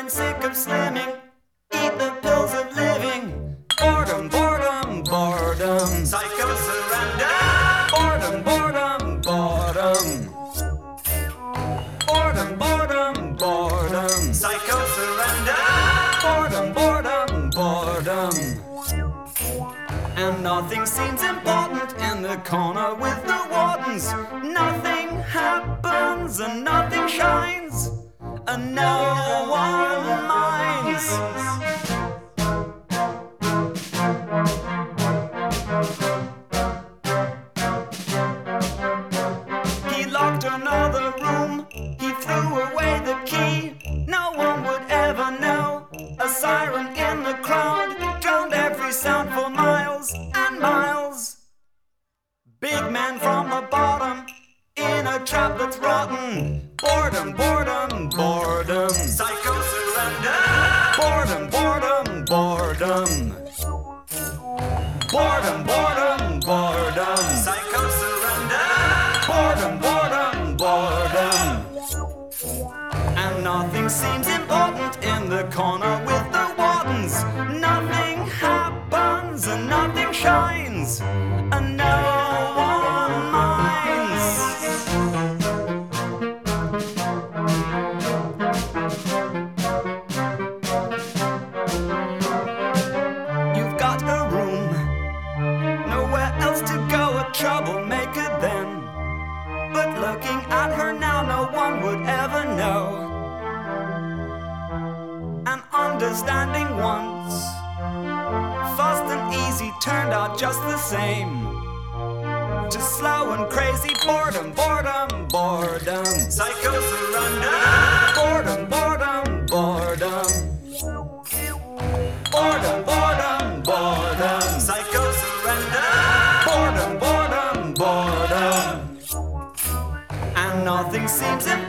and sick of slimming. Eat the pills of living. Boredom, boredom, boredom. Psycho surrender. Boredom, boredom, boredom. Boredom, boredom, boredom. Psycho surrender. Boredom, boredom, boredom. And nothing seems important in the corner with the wardens. Nothing happens and nothing shines, and no one minds. He locked another room, he threw away the key. No one would ever know. A siren in the crowd drowned every sound for miles and miles. Big man from the bottom in a trap that's rotten. Boredom, boredom, boredom. Psycho surrender. Boredom, boredom, boredom. Boredom, boredom, boredom. Psycho surrender. Boredom, boredom, boredom. And nothing seems important in the corner with the wardens. Nothing happens and nothing shines, and no one minds. You've got a room, nowhere else to go, a troublemaker then. But looking at her now, no one would ever know. And understanding once, fast and easy turned out just the same. Just slow and crazy boredom, boredom, boredom. Psycho surrender. Boredom, boredom, boredom. Boredom, boredom, boredom. Psycho surrender. Boredom, boredom, boredom. And nothing seems